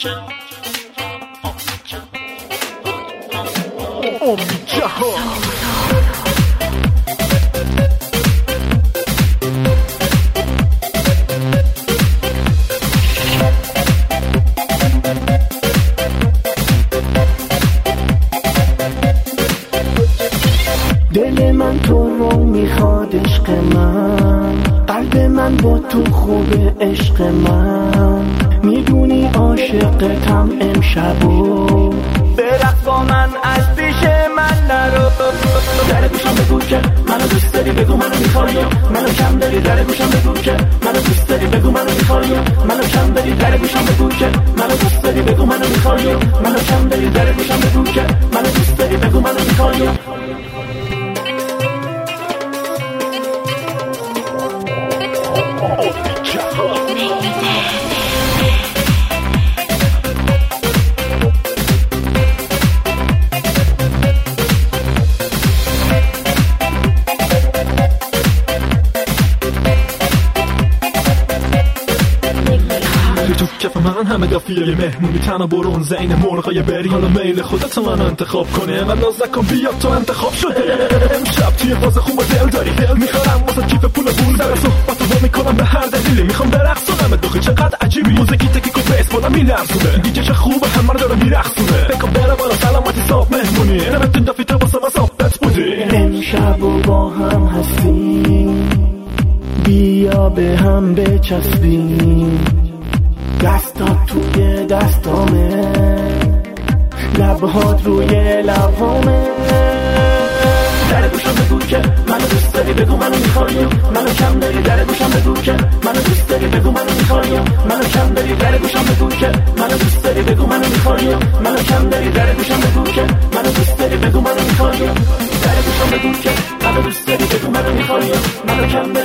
دل من تو رو میخواد عشق من، قلب من با تو خوبه عشق من، میدونی عاشقتم امشبو، برقص با من از پیش من نرو. در گوشم بگو که منو دوست داری، بگو منو میخوای، منو کم داری. در گوشم بگو که منو دوست داری، بگو منو میخوای، منو کم داری. در گوشم بگو که منو دوست داری، بگو منو میخوای، منو کم داری. در گوشم بگو که منو دوست داری، بگو منو میخوای. تو کف من همه دافیه یه مهمونی تنها برون زین مرغای بری، حالا میل خودت منو انتخاب کنی، انقدر ناز نکن بیا تو انتخاب شده. امشب توی باز خوب دل داری، میخورم واسه کیف پول در صحبتو با میکنم به هر دلیلی، میخوام برقصونم دوخی چقدر عجیبی، موزیکی تکیک و بیس بالا میلرزونه، دیگه چه خوبه همه رو داره میرقصونه، بکن بره بالا سلامتی صاحب مهمونی، نمیتون دافی تو واسه ما صاحبت بودی. امشب و با هم هستیم، بیا به هم بچسبیم، دستات توی دستامه، لبهات روی لبهامه. در گوشم بگو که منو دوست داری، بگو منو میخوای، منو کم داری. در گوشم بگو که منو دوست داری، بگو منو میخوای، منو کم داری. در گوشم بگو که منو دوست داری، بگو منو میخوای، منو کم داری. در گوشم بگو که منو دوست داری، بگو منو میخوای. در گوشم بگو که منو دوست داری، بگو منو میخوای، منو کم داری.